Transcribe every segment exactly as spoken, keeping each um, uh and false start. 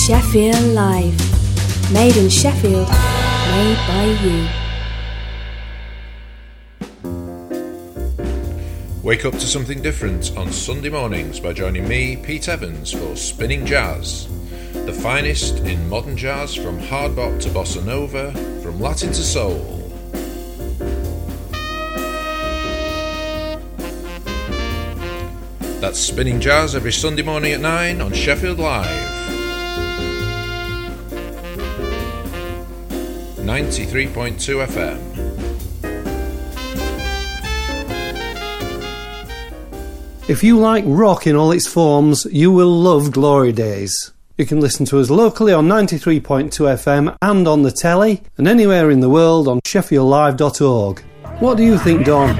Sheffield Live. Made in Sheffield, made by you. Wake up to something different on Sunday mornings by joining me, Pete Evans, for Spinning Jazz. The finest in modern jazz, from hard bop to bossa nova, from Latin to soul. That's Spinning Jazz every Sunday morning at nine on Sheffield Live. ninety-three point two F M. If you like rock in all its forms, you will love Glory Days. You can listen to us locally on ninety-three point two F M and on the telly, and anywhere in the world on sheffield live dot org. What do you think, Don?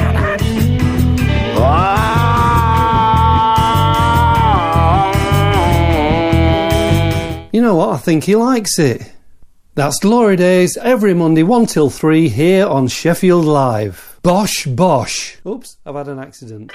You know what? I think he likes it. That's Glory Days every Monday one till three here on Sheffield Live. Bosh, bosh. Oops, I've had an accident.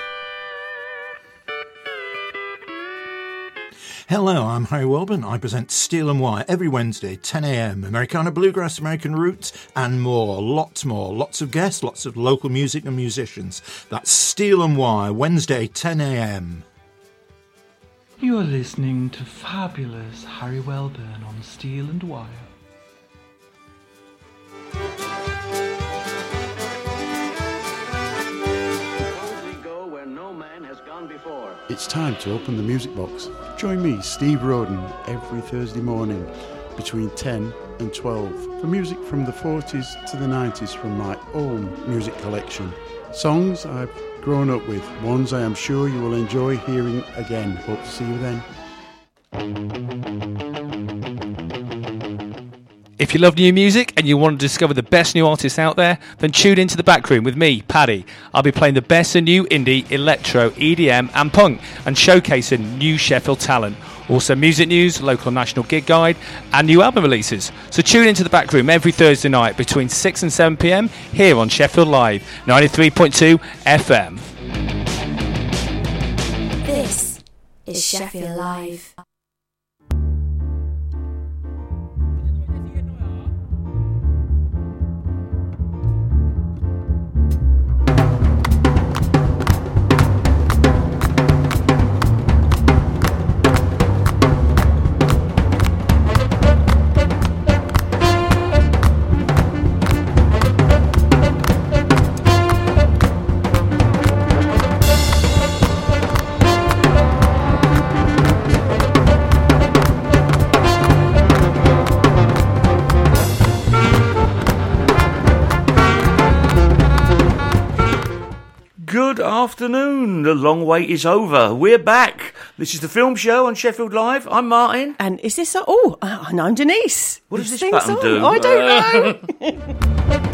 Hello, I'm Harry Welburn. I present Steel and Wire every Wednesday, ten a.m. Americana Bluegrass, American Roots, and more. Lots more. Lots of guests, lots of local music and musicians. That's Steel and Wire, Wednesday, ten a.m. You are listening to fabulous Harry Welburn on Steel and Wire. It's time to open the music box. Join me, Steve Roden, every Thursday morning between ten and twelve for music from the forties to the nineties from my own music collection. Songs I've grown up with, ones I am sure you will enjoy hearing again. Hope to see you then. If you love new music and you want to discover the best new artists out there, then tune into The Back Room with me, Paddy. I'll be playing the best of new indie, electro, E D M and punk, and showcasing new Sheffield talent. Also music news, local and national gig guide, and new album releases. So tune into The Back Room every Thursday night between six and seven p.m. here on Sheffield Live, ninety-three point two F M. This is Sheffield Live. Good afternoon. The long wait is over. We're back. This is the film show on Sheffield Live. I'm Martin. And is this... A, oh, uh, and I'm Denise. What does this Sing button song. do? I don't know.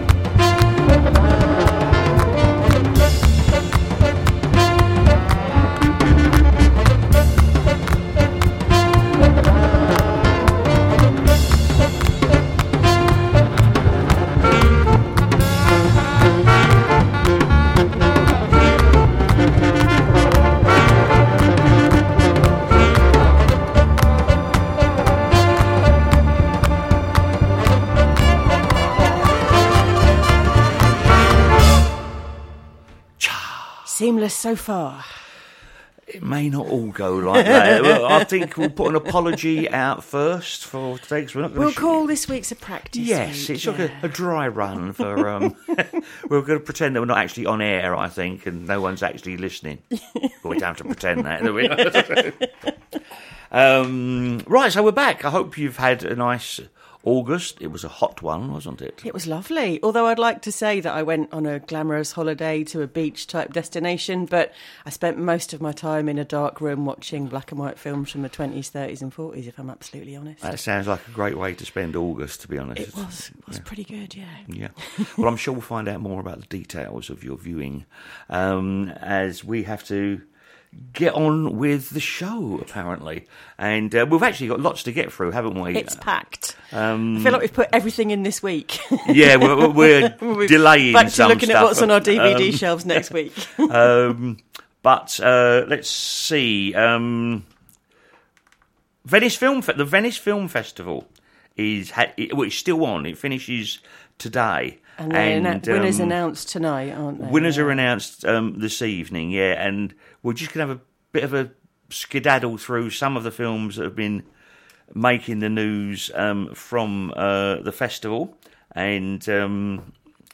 Seamless so far. It may not all go like that. Well, I think we'll put an apology out first for today, because we're not going We'll sh- call this week's a practice Yes, week, it's yeah. like a, a dry run for... Um, we're going to pretend that we're not actually on air, I think, and no one's actually listening. But we don't have to pretend that, do we? um, right, so we're back. I hope you've had a nice... August. It was a hot one, wasn't it? It was lovely. Although I'd like to say that I went on a glamorous holiday to a beach-type destination, but I spent most of my time in a dark room watching black and white films from the twenties, thirties and forties, if I'm absolutely honest. That sounds like a great way to spend August, to be honest. It was. It was yeah. pretty good, yeah. Yeah. Well, I'm sure we'll find out more about the details of your viewing um, as we have to get on with the show, apparently. And uh, we've actually got lots to get through, haven't we? It's packed. Um, I feel like we've put everything in this week. Yeah, we're, we're delaying back to some looking stuff. at what's on our D V D um, shelves next week. um, but uh, let's see. Um, Venice Film Fe- the Venice Film Festival is ha- it, well, it's still on. It finishes today. And, and and winners um, announced tonight, aren't they? Winners yeah. are announced um, this evening, yeah, and we're just going to have a bit of a skedaddle through some of the films that have been making the news um, from uh, the festival, and um,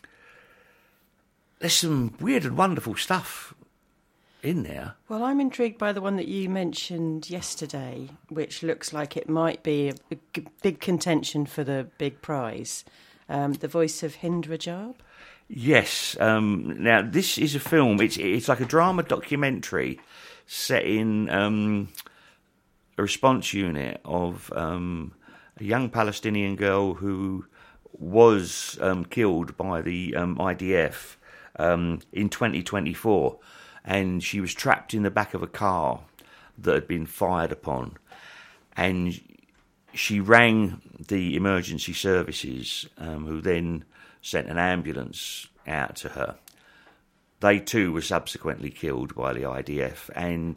there's some weird and wonderful stuff in there. Well, I'm intrigued by the one that you mentioned yesterday, which looks like it might be a big, big contention for the big prize. Um, the Voice of Hind Rajab. Yes. Um, now, this is a film. It's it's like a drama documentary set in um, a response unit of um, a young Palestinian girl who was um, killed by the um, I D F um, in twenty twenty-four, and she was trapped in the back of a car that had been fired upon, and she rang the emergency services, um, who then sent an ambulance out to her. They too were subsequently killed by the I D F, and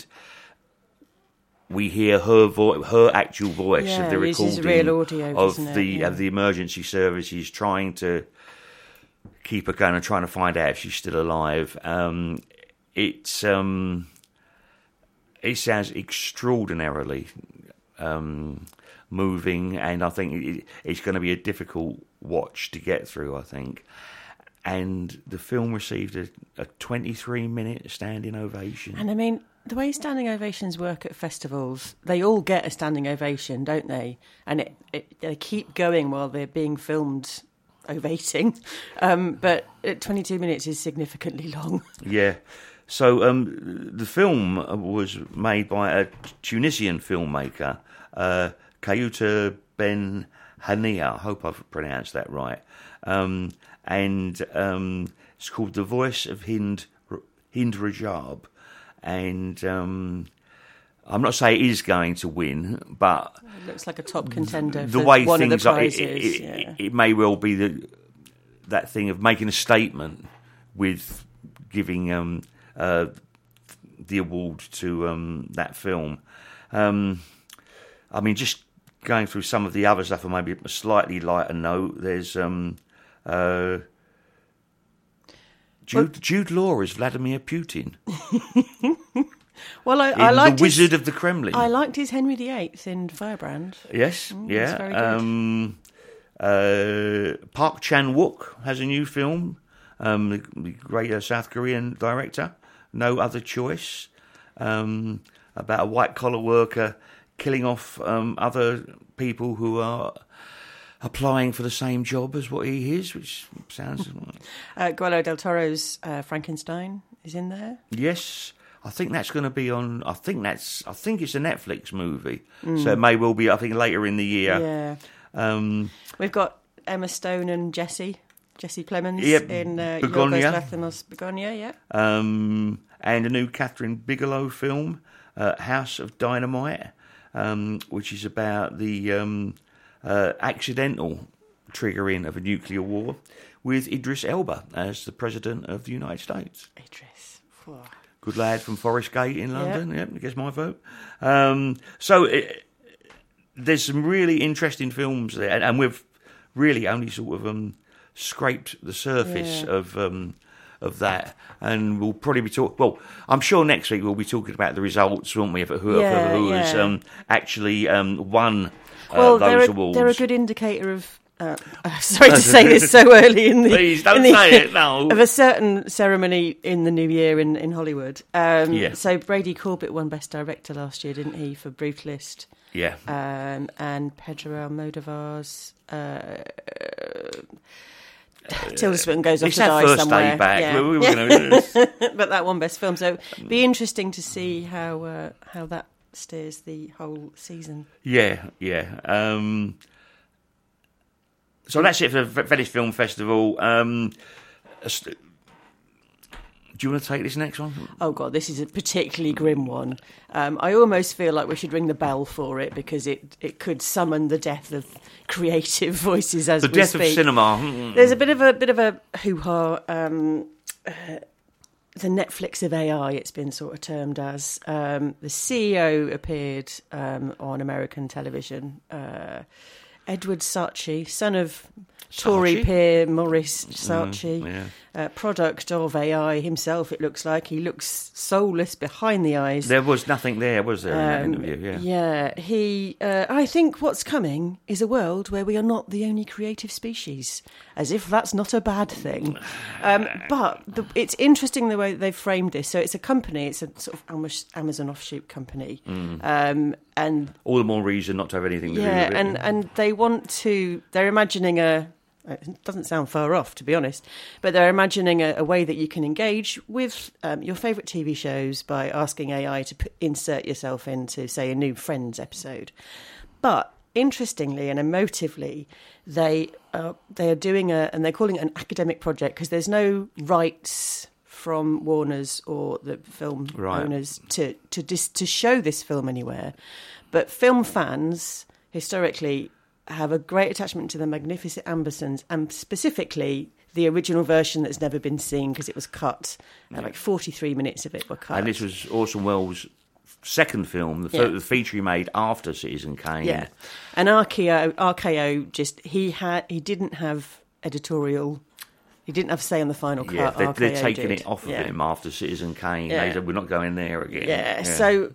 we hear her vo- her actual voice yeah, of the this recording is real audio, of isn't it? the Yeah. of the emergency services trying to keep her going and trying to find out if she's still alive. Um, it's um, it sounds extraordinarily Um, moving, and I think it, it's going to be a difficult watch to get through, I think. And the film received a, a twenty-three minute standing ovation. And I mean, the way standing ovations work at festivals, they all get a standing ovation, don't they? And it, it, they keep going while they're being filmed ovating. Um, but at twenty-two minutes is significantly long. Yeah. So um, the film was made by a Tunisian filmmaker, uh, Kayouta Ben Hania. I hope I've pronounced that right. Um, and um, it's called The Voice of Hind Hind Rajab. And um, I'm not saying it is going to win, but It looks like a top contender the for way one things of the are, it, prizes. it, yeah. it, it may well be the, that thing of making a statement with giving um, uh, the award to um, that film. Um, I mean, just going through some of the other stuff, or maybe a slightly lighter note, there's um, uh, Jude, well, Jude Law as Vladimir Putin. Well, I, in I liked The Wizard his, of the Kremlin. I liked his Henry the Eighth in Firebrand. Yes, Mm, yeah. it's very good. Um, uh, Park Chan-wook has a new film, um, the, the great uh, South Korean director, No Other Choice, um, about a white-collar worker killing off um, other people who are applying for the same job as what he is, which sounds... uh, Guillermo del Toro's uh, Frankenstein is in there. Yes. I think that's going to be on. I think that's. I think it's a Netflix movie, Mm. so it may well be. I think later in the year. Yeah. Um, We've got Emma Stone and Jesse, Jesse Plemons Yep, in uh, Begonia. Yorgos Lanthimos Begonia. Yeah. um, and a new Catherine Bigelow film, uh, House of Dynamite, um, which is about the um, uh, accidental triggering of a nuclear war, with Idris Elba as the President of the United States. Idris. Whoa. Good lad from Forest Gate in London. Yep, I guess my vote. Um, so it, there's some really interesting films there, and, and we've really only sort of um, scraped the surface Yeah. of um, of that, and we'll probably be talking. Well, I'm sure next week we'll be talking about the results, won't we? Of who, Yeah, who has yeah. um, actually um, won uh, Well, those they're a, awards. they're a good indicator of. Uh, uh, sorry to say this so early in the. Please don't in the, say it, no. Of a certain ceremony in the new year in, in Hollywood. Um, Yeah. So Brady Corbett won Best Director last year, didn't he, for Brutalist? Yeah. Um, and Pedro Almodovar's. Uh, Tilda Swinton goes off It's to our die first somewhere. day back. Yeah. We- we were gonna- But that won Best Film, so it'd be interesting to see how uh, how that steers the whole season. Yeah, yeah. Um, so that's it for the Venice Film Festival. Um, st- do you want to take this next one? Oh God, this is a particularly grim one. Um, I almost feel like we should ring the bell for it because it, it could summon the death of creative voices as The we death speak. of cinema. There's a bit of a bit of a hoo ha. Um, uh, the Netflix of A I, it's been sort of termed as. Um, the C E O appeared um, on American television. Uh, Edward Saatchi, son of Tory peer Maurice Saatchi, Mm, yeah. uh, product of A I himself, it looks like. He looks soulless behind the eyes. There was nothing there, was there, in that Um, interview? Yeah. Yeah, he. Uh, I think what's coming is a world where we are not the only creative species, as if that's not a bad thing. Um, but the, it's interesting the way they've framed this. So it's a company, it's a sort of almost Amazon offshoot company, Mm. um, and All the more reason not to have anything to do yeah, with it. and and they want to. They're imagining a. It doesn't sound far off, to be honest, but they're imagining a, a way that you can engage with um, your favourite T V shows by asking A I to put, insert yourself into, say, a new Friends episode. But interestingly and emotively, they are, they are doing a, and they're calling it an academic project because there's no rights from Warner's or the film Right. owners to to dis, to show this film anywhere. But film fans historically have a great attachment to the Magnificent Ambersons, and specifically the original version that's never been seen because it was cut. Uh, like forty-three minutes of it were cut. And this was Orson Welles' second film, the, Yeah. the feature he made after Citizen Kane. Yeah, and R K O, R K O just he had he didn't have editorial. He didn't have say on the final cut. Yeah, they're, they're R K O taking did. it off of Yeah. him after Citizen Kane. Yeah. They said, we're not going there again. Yeah, so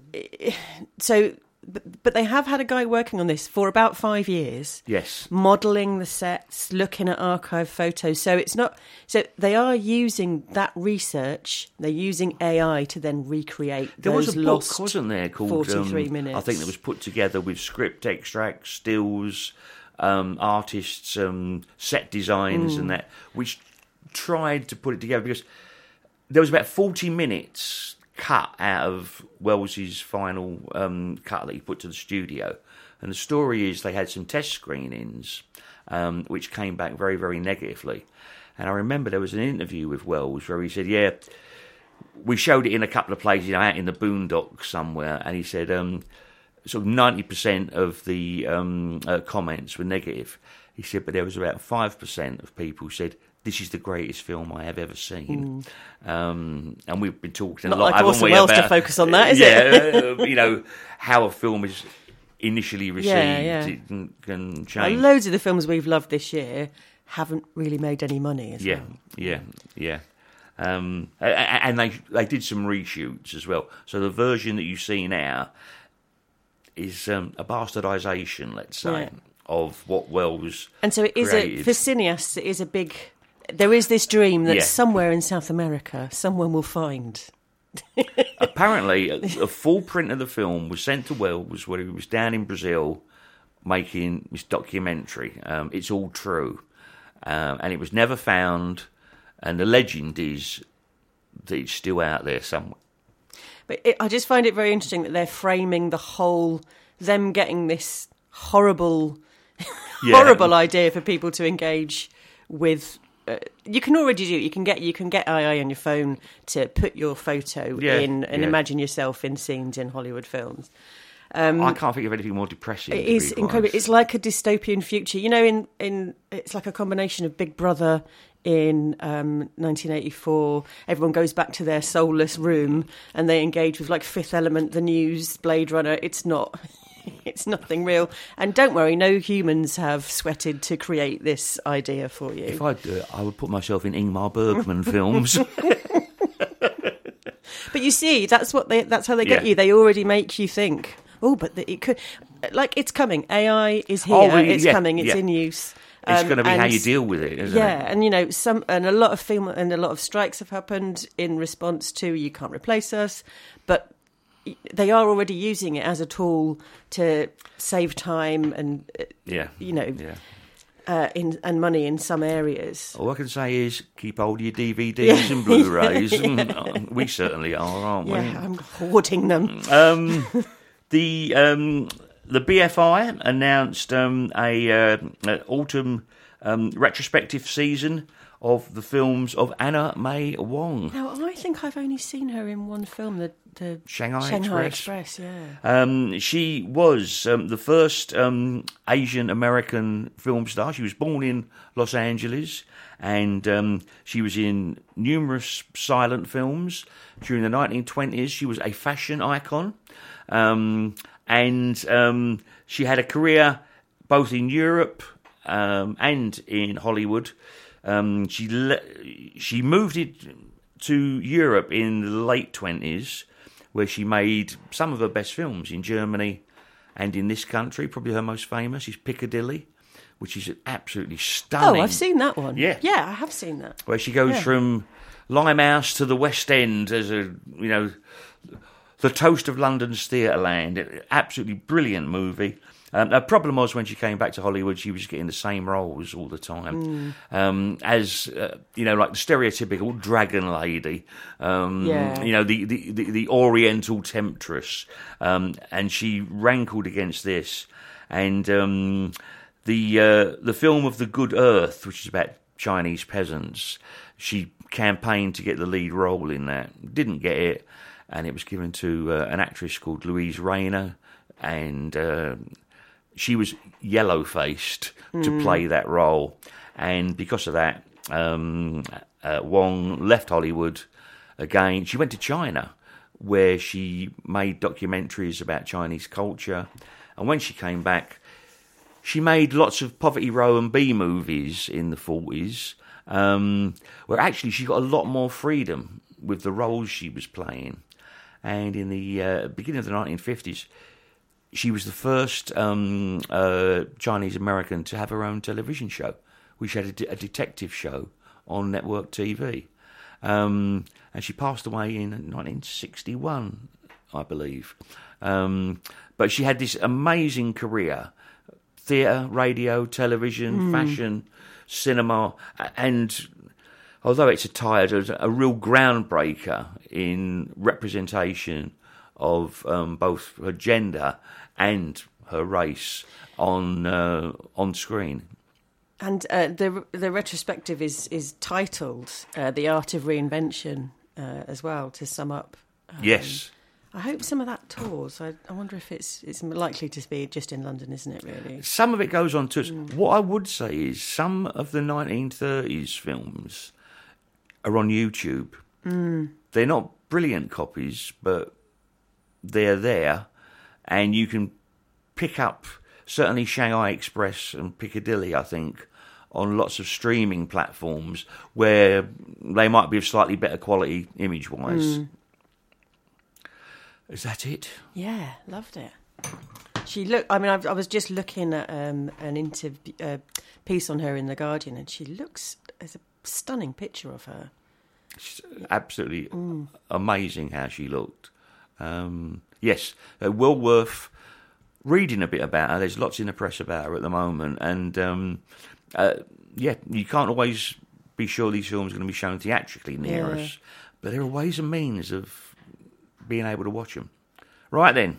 so but, but they have had a guy working on this for about five years. Yes. Modelling the sets, looking at archive photos. So it's not so they are using that research, they're using A I to then recreate There those was a lost book, wasn't there, called forty-three um, minutes. I think that was put together with script extracts, stills, um, artists, um, set designs, Mm. and that, which tried to put it together because there was about forty minutes cut out of Wells's final um, cut that he put to the studio. And the story is they had some test screenings, um, which came back very, very negatively. And I remember there was an interview with Wells where he said, yeah, we showed it in a couple of places, you know, out in the boondocks somewhere. And he said, um, sort of ninety percent of the um, uh, comments were negative. He said, but there was about five percent of people who said, this is the greatest film I have ever seen. Mm. Um, and we've been talking Not a lot, like haven't Orson we, Welles about, to focus on that, is yeah, it? uh, you know, how a film is initially received Yeah, yeah. it can, can Well, change. loads of the films we've loved this year haven't really made any money as yeah, well. yeah, yeah. Um, a- a- and they they did some reshoots as well. So the version that you see now is um, a bastardisation, let's say, Yeah. of what Wells And so it is a, created. for cineasts, it is a big. There is this dream that Yeah. somewhere in South America, someone will find. Apparently, a, a full print of the film was sent to Wells when he was down in Brazil making this documentary. Um, it's all true. Um, and it was never found. And the legend is that it's still out there somewhere. But it, I just find it very interesting that they're framing the whole, them getting this horrible, Yeah. horrible idea for people to engage with. Uh, you can already do it. You can get you can get A I on your phone to put your photo Yeah, in and yeah. imagine yourself in scenes in Hollywood films. Um, I can't think of anything more depressing. It to is be quite incredible. honest. It's like a dystopian future. You know, in, in it's like a combination of Big Brother in um, nineteen eighty-four. Everyone goes back to their soulless room and they engage with like Fifth Element, the news, Blade Runner. It's not. It's nothing real. And don't worry, no humans have sweated to create this idea for you. If I do it, I would put myself in Ingmar Bergman films. But you see, that's what they. That's how they get Yeah. you. They already make you think. Oh, but the, it could, like, it's coming. A I is here. Oh, really? It's Yeah, coming. It's yeah. in use. It's Um, going to be how and- you deal with it, isn't yeah, it? and you know, some and a lot of film and a lot of strikes have happened in response to "you can't replace us," but they are already using it as a tool to save time and uh, Yeah. you know, Yeah. uh, in and money in some areas. All I can say is keep hold of your D V Ds Yeah. and Blu-rays. We certainly are, aren't we? Yeah, I'm hoarding them. Um, the um, the B F I announced um, a uh, an autumn um, retrospective season of the films of Anna May Wong. Now, I think I've only seen her in one film, the, the Shanghai, Shanghai Express. Express, yeah. Um, she was um, the first um, Asian American film star. She was born in Los Angeles, and um, she was in numerous silent films. During the nineteen twenties, she was a fashion icon, um, and um, she had a career both in Europe um, and in Hollywood. Um, she le- she moved it to Europe in the late twenties, where she made some of her best films in Germany and in this country. Probably her most famous is Piccadilly, which is absolutely stunning. Oh, I've seen that one. Yeah, yeah, I have seen that. Where she goes yeah. from Limehouse to the West End as a you know the toast of London's theatre land. Absolutely brilliant movie. Um, the problem was when she came back to Hollywood, she was getting the same roles all the time, mm. um, as uh, you know, like the stereotypical dragon lady, um, yeah. you know, the, the, the, the Oriental temptress, um, and she rankled against this. And um, the uh, the film of The Good Earth, which is about Chinese peasants, she campaigned to get the lead role in that, didn't get it, and it was given to uh, an actress called Louise Rayner, and uh, she was yellow-faced mm. to play that role, and because of that, um, uh, Wong left Hollywood again. She went to China, where she made documentaries about Chinese culture, and when she came back, she made lots of Poverty Row and B movies in the forties, um, where actually she got a lot more freedom with the roles she was playing. And in the uh, beginning of the nineteen fifties, she was the first um, uh, Chinese American to have her own television show, which had a, de- a detective show on network T V. Um, and she passed away in nineteen sixty-one, I believe. Um, but she had this amazing career: theatre, radio, television, mm. fashion, cinema, and although it's a tired, a real groundbreaker in representation of um, both her gender and her race on uh, on screen. And uh, the the retrospective is is titled uh, "The Art of Reinvention" uh, as well. To sum up, um, yes. I hope some of that tours. I, I wonder if it's it's likely to be just in London, isn't it? Really, some of it goes on tours. Mm. What I would say is some of the nineteen thirties films are on YouTube. Mm. They're not brilliant copies, but they're there, and you can pick up certainly Shanghai Express and Piccadilly, I think, on lots of streaming platforms where they might be of slightly better quality image-wise. Mm. Is that it? Yeah, loved it. She looked. I mean, I, I was just looking at um, an interview uh, piece on her in The Guardian, and she looks. There's a stunning picture of her. It's absolutely mm. amazing how she looked. Um, yes, uh, well worth reading a bit about her. There's lots in the press about her at the moment, and um, uh, yeah, you can't always be sure these films are going to be shown theatrically near yeah. us, but there are ways and means of being able to watch them. Right then,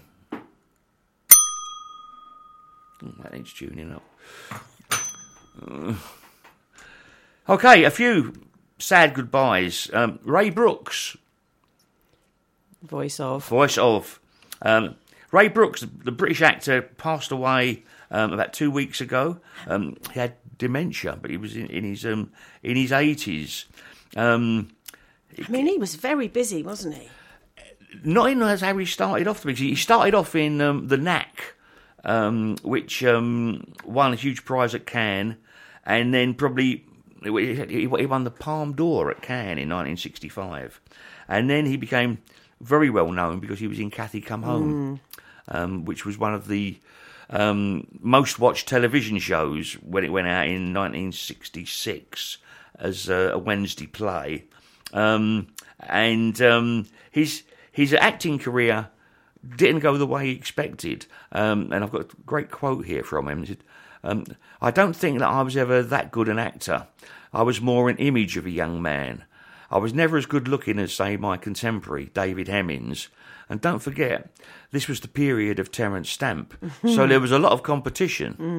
that needs tuning up. Uh, okay, a few sad goodbyes. Um, Ray Brooks. Voice of. Voice of. Um, Ray Brooks, the British actor, passed away um, about two weeks ago. Um, he had dementia, but he was in, in his um, in his eighties. Um, I mean, he was very busy, wasn't he? Not in as how he started off. He started off in um, The Knack, um, which um, won a huge prize at Cannes, and then probably he won the Palme d'Or at Cannes in nineteen sixty-five. And then he became very well known because he was in Cathy Come Home, mm. um, which was one of the um, most watched television shows when it went out in nineteen sixty-six as a, a Wednesday play. Um, and um, his his acting career didn't go the way he expected. Um, and I've got a great quote here from him. He said, um, I don't think that I was ever that good an actor. I was more an image of a young man. I was never as good looking as, say, my contemporary, David Hemmings. And don't forget, this was the period of Terence Stamp. So there was a lot of competition. Mm.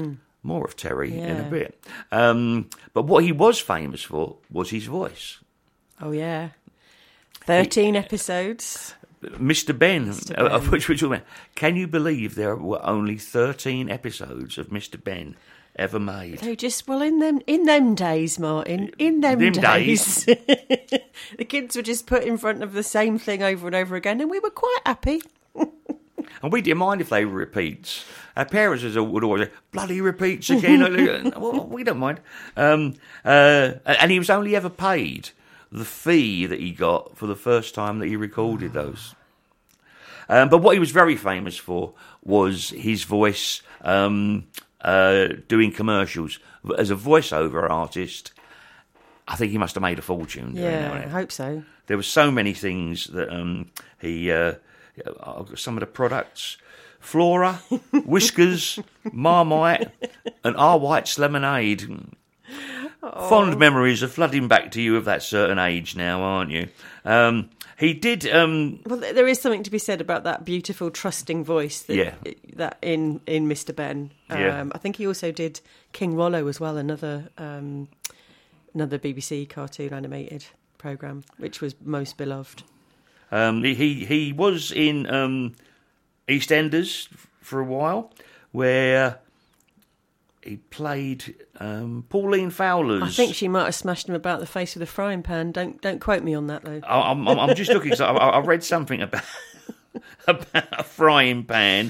more of Terry Yeah. in a bit. Um, but what he was famous for was his voice. Oh, yeah. thirteen episodes. Mister Ben, Mister uh, Ben. which, which can you believe there were only thirteen episodes of Mister Ben ever made? They just, well, in them in them days, Martin, in them, Them days, the kids were just put in front of the same thing over and over again, and we were quite happy. And we didn't mind if they were repeats. Our parents would always say, bloody repeats again. Well, we don't mind. Um, uh, and he was only ever paid the fee that he got for the first time that he recorded those. Um, but what he was very famous for was his voice um, uh, doing commercials. As a voiceover artist, I think he must have made a fortune. doing Yeah, that. I hope so. There were so many things that um, he... Uh, some of the products, Flora, Whiskers, Marmite, and Our White's Lemonade. Oh. Fond memories are flooding back to you of that certain age now, aren't you? Um, he did... Um, well, there is something to be said about that beautiful, trusting voice that, yeah. that in, in Mister Ben. Um, yeah. I think he also did King Rollo as well, another um, another B B C cartoon animated programme, which was most beloved. Um, he he was in um, EastEnders for a while, where he played um, Pauline Fowler's. I think she might have smashed him about the face with a frying pan. Don't don't quote me on that though. I, I'm, I'm just looking. I, I read something about about a frying pan.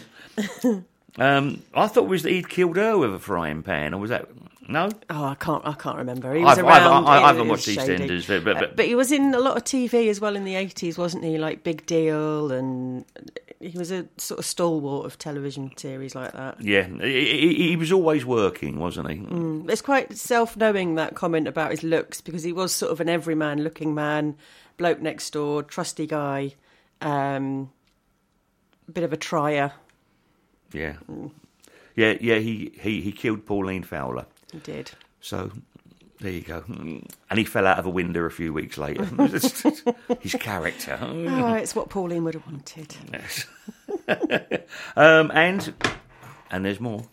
Um, I thought it was that he'd killed her with a frying pan, or was that? No? Oh, I can't. I can't remember. He was I've, around. I've, I, I it haven't was watched shady. EastEnders, but, but, Uh, but he was in a lot of T V as well in the eighties, wasn't he? Like Big Deal, and he was a sort of stalwart of television series like that. yeah, he, he, he was always working, wasn't he? Mm. It's quite self-knowing, that comment about his looks, because he was sort of an everyman-looking man, bloke next door, trusty guy, um, bit of a trier. Yeah, mm. yeah, yeah. He, he, he killed Pauline Fowler. He did. So, there you go. And he fell out of a window a few weeks later. His character. Oh, it's what Pauline would have wanted. Yes. um, and, and there's more.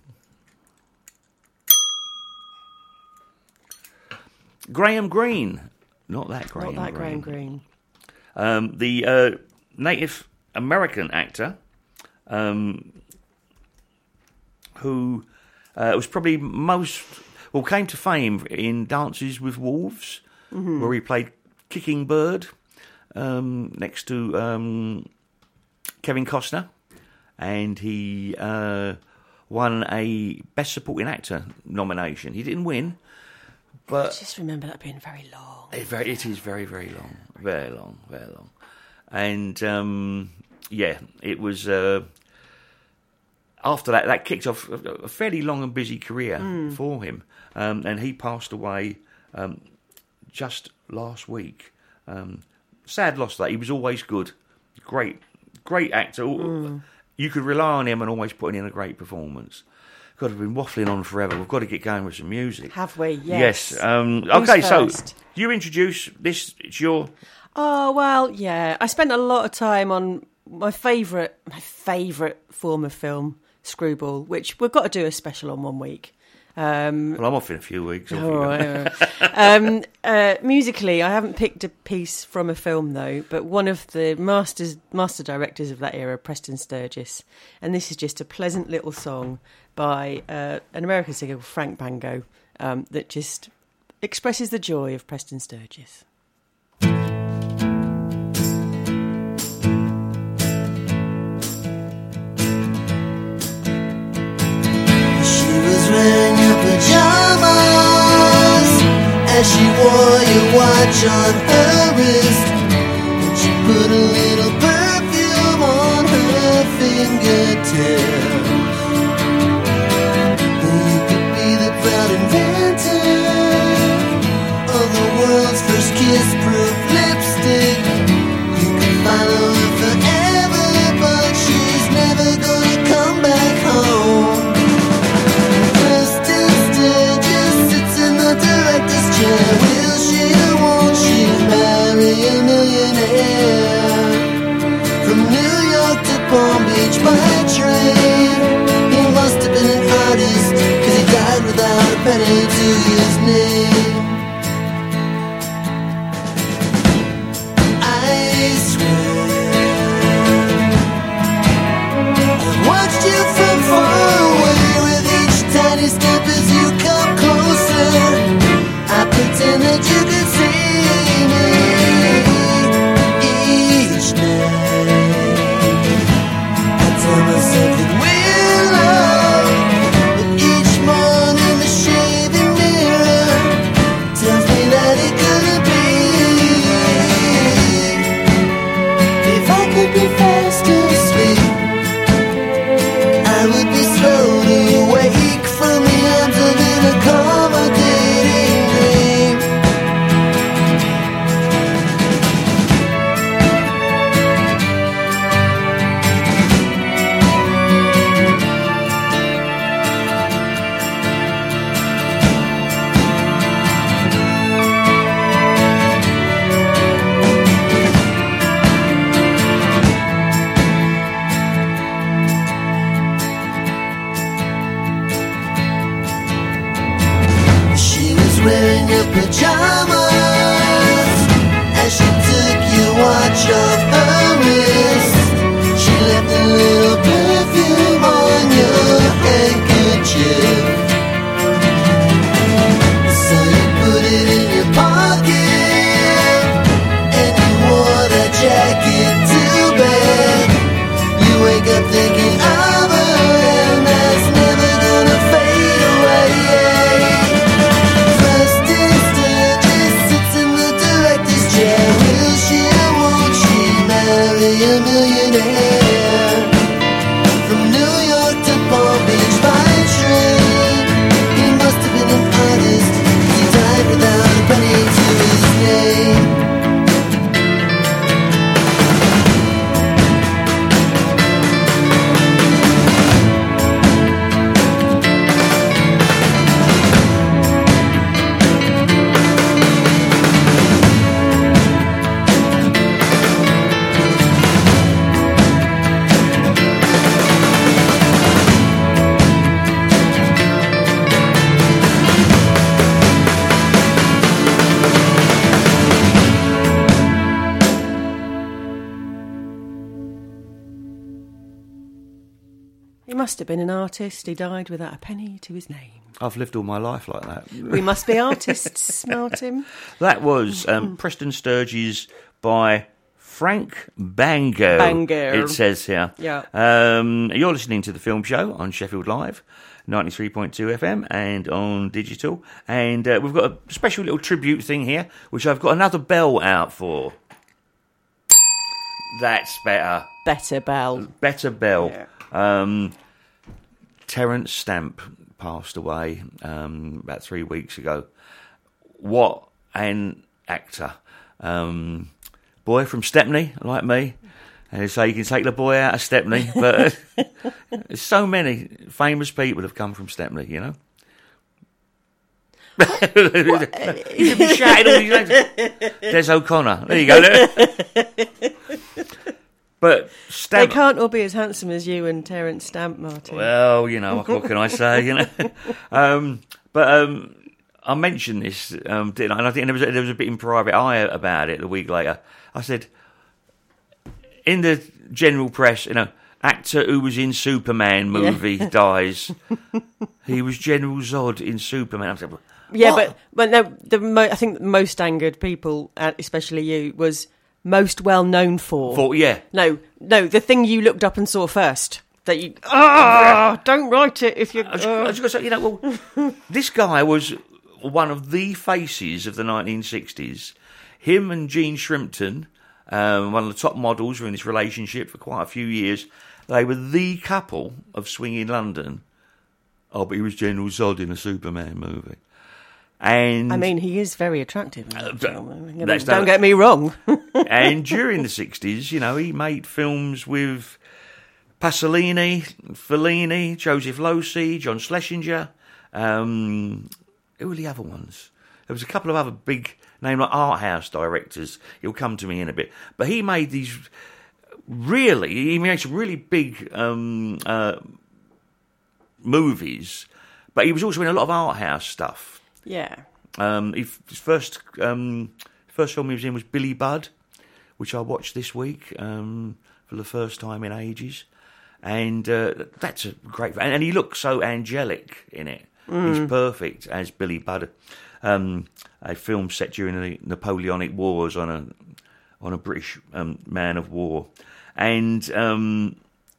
Graham Greene. Not that Graham Not that Greene. Graham Greene. Um, the uh, Native American actor um, who... Uh, it was probably most, well, came to fame in Dances with Wolves, mm-hmm. where he played Kicking Bird um, next to um, Kevin Costner, and he uh, won a Best Supporting Actor nomination. He didn't win, but I just remember that being very long. It, very, it is very, very long, very long, very long, and um, yeah, it was. Uh, After that, that kicked off a fairly long and busy career mm. for him. Um, and he passed away um, just last week. Um, sad loss that. He was always good. Great, great actor. Mm. You could rely on him and always putting in a great performance. God, we've been waffling on forever. We've got to get going with some music. Have we? Yes. Yes. Um, Who's okay, first? So you introduce this. It's your... Oh, well, yeah. I spent a lot of time on my favourite, my favourite form of film, Screwball, which we've got to do a special on one week. Um, well, I'm off in a few weeks. All right, all right. um, uh, musically, I haven't picked a piece from a film, though, but one of the masters, master directors of that era, Preston Sturges, and this is just a pleasant little song by uh, an American singer called Frank Bango um, that just expresses the joy of Preston Sturges. Wearing your pajamas as she wore your watch on her wrist, and she put a little perfume on her fingertips. You could be the proud inventor of the world's first kiss-proof lipstick. You could follow her forever, but she's never gonna come back home. Director's chair. Will she or won't she marry a millionaire? your pajamas. As she took your watch off her wrist, she left a little perfume on your handkerchief. So you put it in your pocket, and you wore that jacket to bed. You wake up thinking of her, and that's never gonna fade away. First in Sturgis sits in the director's chair. Will she or won't she marry a millionaire? From New York to Palm Beach by train. He must have been an artist, 'cause he died without a penny to his name. He must have been an artist. He died without a penny to his name. I've lived all my life like that. We must be artists, Martin. That was um, Preston Sturgis by Frank Bango. Bango. It says here. Yeah. Um, you're listening to the Film Show on Sheffield Live, ninety-three point two F M, and on digital. And uh, we've got a special little tribute thing here, which I've got another bell out for. That's better. Better bell. Better bell. Yeah. Um, Terence Stamp passed away um, about three weeks ago. What an actor. Um, boy from Stepney, like me. And they say you can take the boy out of Stepney, but so many famous people have come from Stepney, you know. You should be shouting all these names. Des O'Connor. There you go. But Stamp, they can't all be as handsome as you and Terence Stamp, Martin. Well, you know, what can I say? You know, um, but um, I mentioned this, um, didn't I? And I think there was, there was a bit in private eye about it. A week later, I said, in the general press, you know, actor who was in Superman movie yeah. dies. He was General Zod in Superman. I said, well, yeah, what? but but no, the mo- I think the most angered people, especially you, was. Most well known for. For yeah. No, no, the thing you looked up and saw first. That you. Ah, oh, don't write it if you. I was, uh. I was going to say, you know, well, this guy was one of the faces of the nineteen sixties. Him and Jean Shrimpton, um, one of the top models, were in this relationship for quite a few years. They were the couple of swinging London. Oh, but he was General Zod in a Superman movie. And I mean, he is very attractive in that uh, film. You know, don't get me wrong. And during the sixties, you know, he made films with Pasolini, Fellini, Joseph Losey, John Schlesinger. Um, who were the other ones? There was a couple of other big name like art house directors. He'll come to me in a bit. But he made these really, he made some really big um, uh, movies. But he was also in a lot of art house stuff. Yeah. Um, his first um, first film he was in was Billy Budd, which I watched this week um, for the first time in ages, and uh, that's a great. And, and he looks so angelic in it. Mm. He's perfect as Billy Budd. Um, a film set during the Napoleonic Wars on a on a British um, man of war, and um,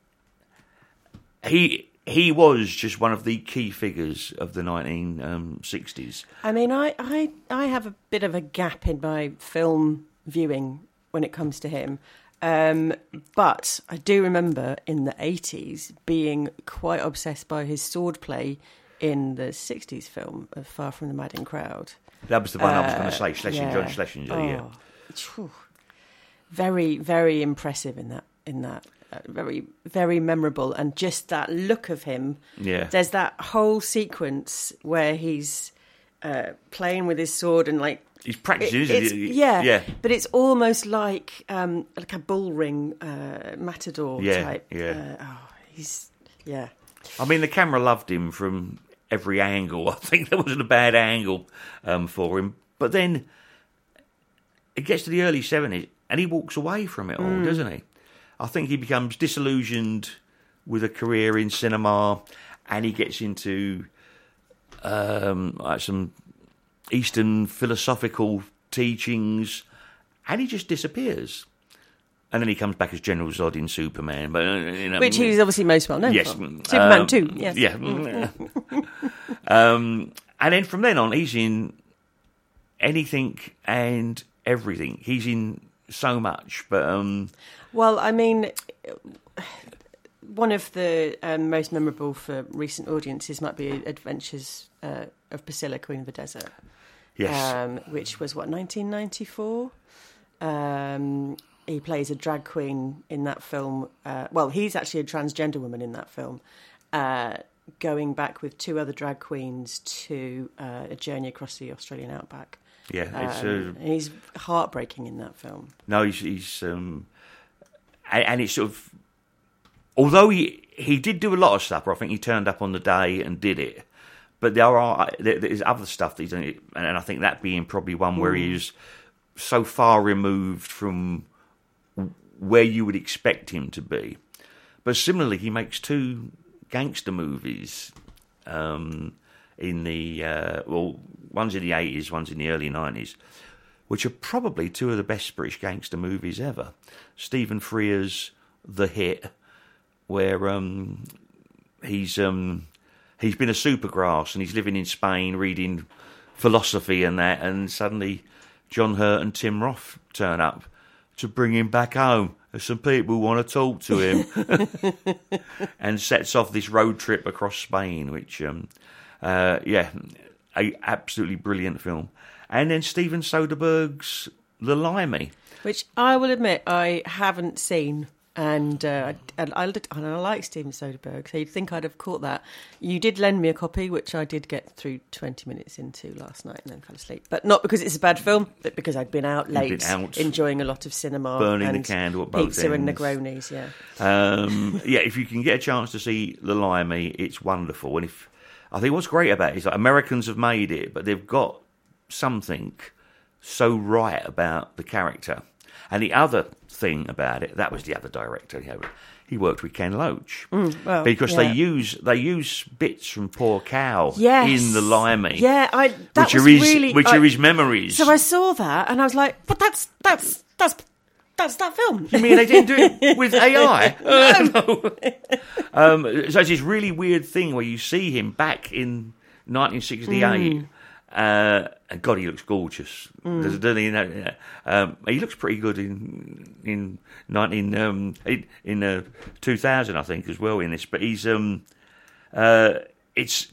he. He was just one of the key figures of the nineteen sixties. I mean, I, I, I have a bit of a gap in my film viewing when it comes to him. Um, but I do remember in the eighties being quite obsessed by his swordplay in the sixties film of Far From the Madding Crowd. That was the one uh, I was going to say, Schlesinger, yeah. John Schlesinger, oh, yeah. Phew. Very, very impressive in that in that. Uh, very, very memorable, and just that look of him. Yeah. There's that whole sequence where he's uh, playing with his sword and like he's practicing, it, isn't he? Yeah, yeah. But it's almost like um, like a bull ring uh, matador yeah, type. Yeah. Uh, oh, he's yeah. I mean, the camera loved him from every angle. I think there wasn't a bad angle um, for him. But then it gets to the early seventies and he walks away from it all, mm. doesn't he? I think he becomes disillusioned with a career in cinema and he gets into um, like some Eastern philosophical teachings and he just disappears. And then he comes back as General Zod in Superman, but uh, you know, which he's obviously most well known yes, for. Superman um, two, yes. Yeah. um, and then from then on, he's in anything and everything. He's in so much, but um, well, I mean, one of the um, most memorable for recent audiences might be Adventures uh, of Priscilla, Queen of the Desert. Yes, um, which was what nineteen ninety-four. Um, He plays a drag queen in that film. Uh, well, he's actually a transgender woman in that film, uh, going back with two other drag queens to uh, a journey across the Australian outback. Yeah, it's, um, uh, he's heartbreaking in that film. No, he's, he's um, and, and it's sort of, although he he did do a lot of stuff, I think he turned up on the day and did it. But there are there, there's other stuff that he's done, and I think that being probably one where Mm. he is so far removed from where you would expect him to be. But similarly, he makes two gangster movies um, in the, uh, well, one's in the eighties, one's in the early nineties, which are probably two of the best British gangster movies ever. Stephen Frears' The Hit, where um, he's um, he's been a supergrass and he's living in Spain reading philosophy and that, and suddenly John Hurt and Tim Roth turn up to bring him back home. There's some people want to talk to him. And sets off this road trip across Spain, which, um, uh, yeah, a absolutely brilliant film. And then Steven Soderbergh's The Limey. Which I will admit I haven't seen. And uh, I, I, and I like Steven Soderbergh, so you'd think I'd have caught that. You did lend me a copy, which I did get through twenty minutes into last night and then fell asleep. But not because it's a bad film, but because I'd been out late, been out, enjoying a lot of cinema. Burning and the candle at both pizza and ends. Negronis, yeah. Um, yeah, if you can get a chance to see The Limey, it's wonderful. And if I think what's great about it is that Americans have made it, but they've got something so right about the character. And the other thing about it, that was the other director. You know, he worked with Ken Loach Mm, well, because yeah. they use they use bits from Poor Cow Yes. in The Limey. Yeah, I, that which was are his really, which I- are his memories. So I saw that and I was like, but that's that's that's that's that film. You mean they didn't do it with A I? No. Um, so it's this really weird thing where you see him back in nineteen sixty-eight. Mm. Uh, and God, he looks gorgeous. Mm. Does- doesn't he? You know, um, he looks pretty good in in nineteen um, in, in uh, two thousand, I think, as well in this. But he's um, uh, it's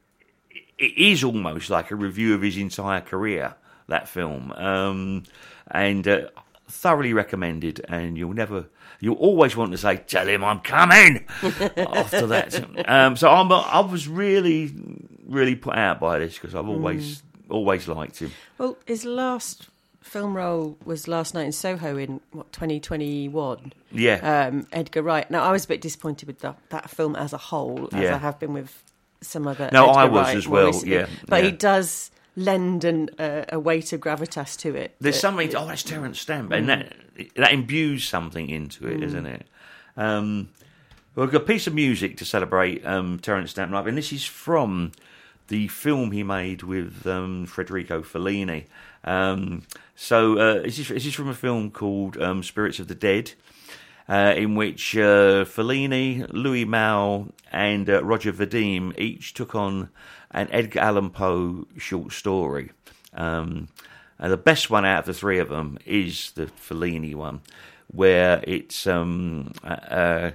it is almost like a review of his entire career. That film, um, and uh, thoroughly recommended. And you'll never. You'll always want to say, "Tell him I'm coming." After that, um, so I'm, I was really, really put out by this because I've always, Mm. always liked him. Well, his last film role was Last Night in Soho in what twenty twenty-one. Yeah. um, Edgar Wright. Now I was a bit disappointed with that, that film as a whole, as Yeah. I have been with some other. No, Edgar I was Wright as more well, recently. yeah, but yeah. he does lend an, uh, a weight of gravitas to it. There's that- something. Oh, that's Terence Stamp, and Mm. that that imbues something into it, Mm. not it? Um, well, we've got a piece of music to celebrate um, Terence Stamp life, and this is from the film he made with um, Federico Fellini. Um, so uh, this, is, this is from a film called um, Spirits of the Dead, uh, in which uh, Fellini, Louis Malle, and uh, Roger Vadim each took on an Edgar Allan Poe short story. Um, and the best one out of the three of them is the Fellini one, where it's um, uh,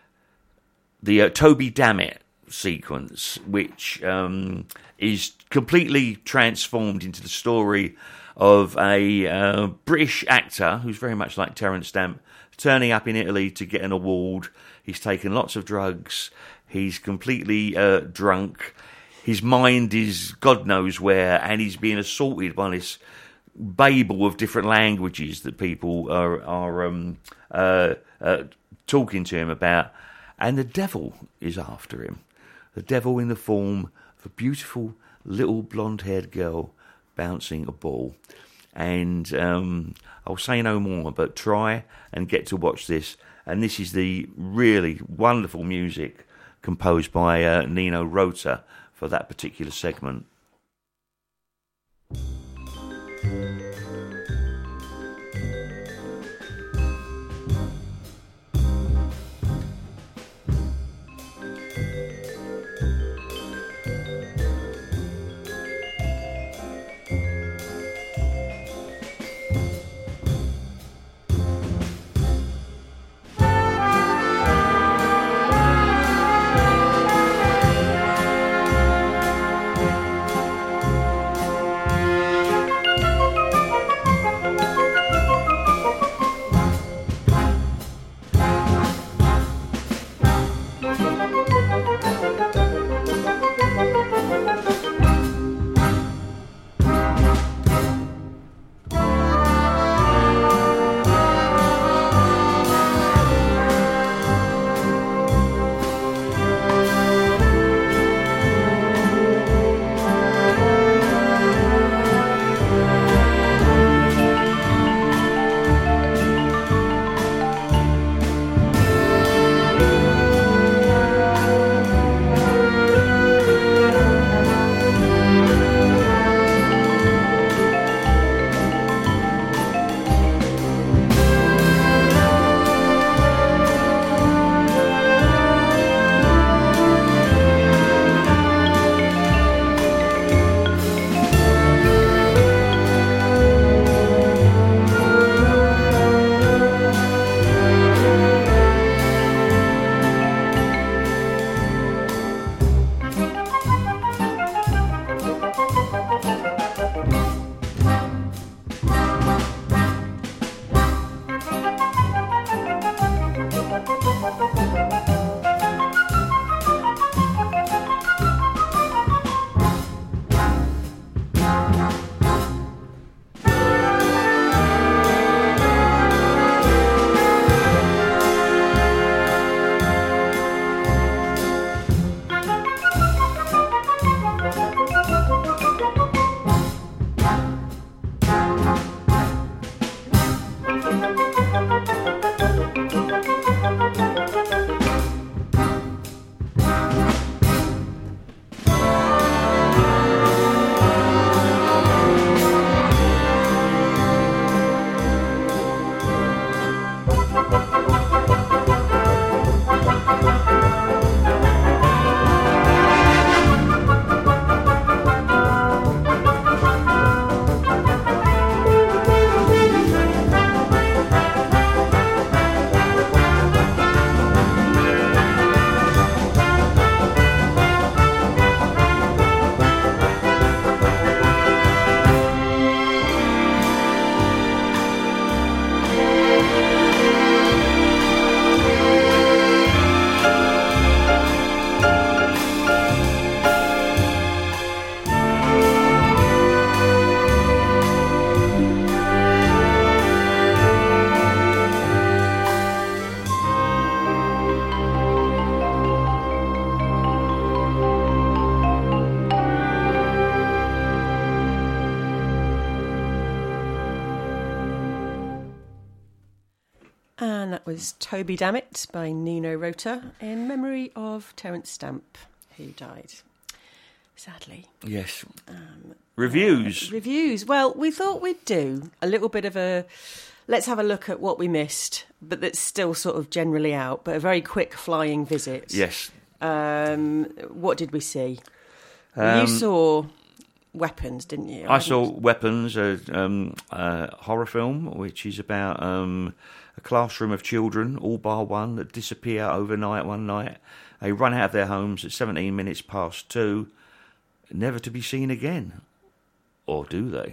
the uh, Toby Dammit sequence, which um, is completely transformed into the story of a uh, British actor who's very much like Terence Stamp, turning up in Italy to get an award. He's taken lots of drugs. He's completely uh, drunk. His mind is God knows where, and he's being assaulted by this babel of different languages that people are are um, uh, uh, talking to him about, and the devil is after him. the devil in the form of a beautiful little blonde-haired girl bouncing a ball. And um, I'll say no more, but try and get to watch this. And this is the really wonderful music composed by uh, Nino Rota for that particular segment. And that was Toby Dammit by Nino Rota in memory of Terence Stamp, who died, sadly. Yes. Um, reviews. Uh, reviews. Well, we thought we'd do a little bit of a... Let's have a look at what we missed, but that's still sort of generally out, but a very quick flying visit. Yes. Um, what did we see? Um, you saw Weapons, didn't you? I, I saw Weapons, a, um, a horror film, which is about um, a classroom of children, all bar one, that disappear overnight one night. They run out of their homes at seventeen minutes past two, never to be seen again. Or do they?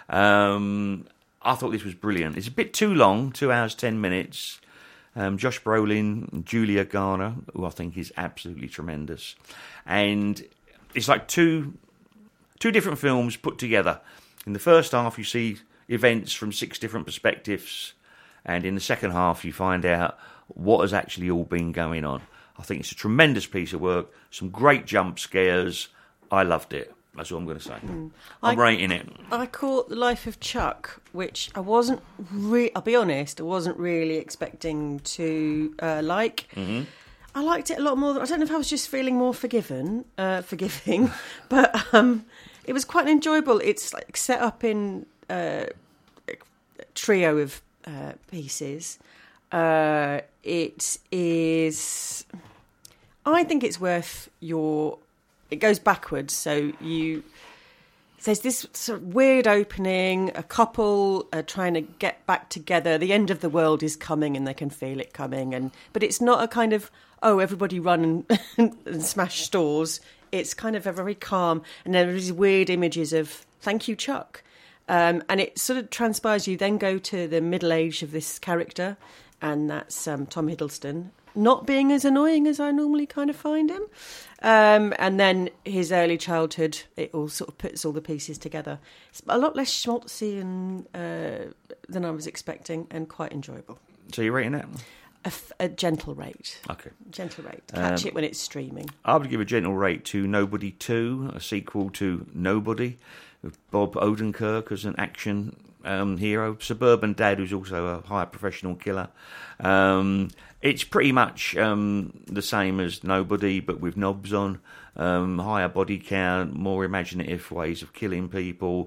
Um... I thought this was brilliant. It's a bit too long, two hours, ten minutes. Um, Josh Brolin, Julia Garner, who I think is absolutely tremendous. And it's like two two different films put together. In the first half, you see events from six different perspectives. And in the second half, you find out what has actually all been going on. I I think it's a tremendous piece of work. Some great jump scares. I loved it. That's all I'm going to say. Mm. I'm I, rating it. I caught The Life of Chuck, which I wasn't re- I'll be honest, I wasn't really expecting to uh, like. Mm-hmm. I liked it a lot more. Than, I don't know if I was just feeling more forgiven, uh, forgiving, but um, it was quite enjoyable. It's like set up in uh, a trio of uh, pieces. Uh, it is. I think it's worth your. It goes backwards, so you. There's this sort of weird opening. A couple are trying to get back together. The end of the world is coming, and they can feel it coming. And but it's not a kind of oh, everybody run and, and smash stores. It's kind of a very calm, and there are these weird images of thank you, Chuck. Um, and it sort of transpires. You then go to the middle age of this character, and that's um, Tom Hiddleston. Not being as annoying as I normally kind of find him. Um, and then his early childhood, it all sort of puts all the pieces together. It's a lot less schmaltzy and, uh, than I was expecting, and quite enjoyable. So you're rating it? A, f- a gentle rate. Okay. Gentle rate. Catch um, it when it's streaming. I would give a gentle rate to Nobody two, a sequel to Nobody, with Bob Odenkirk as an action um, hero, suburban dad who's also a high professional killer. Um, it's pretty much um, the same as Nobody, but with knobs on, um, higher body count, more imaginative ways of killing people.